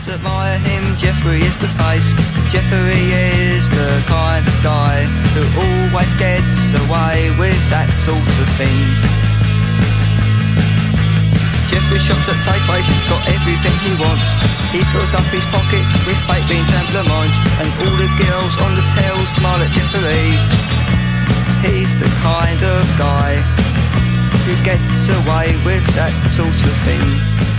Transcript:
Admire him, Jeffrey is the face. Jeffrey is the kind of guy who always gets away with that sort of thing. Jeffrey shops at Safeways, he's got everything he wants. He fills up his pockets with baked beans and blancmange, and all the girls on the tel smile at Jeffrey. He's the kind of guy who gets away with that sort of thing.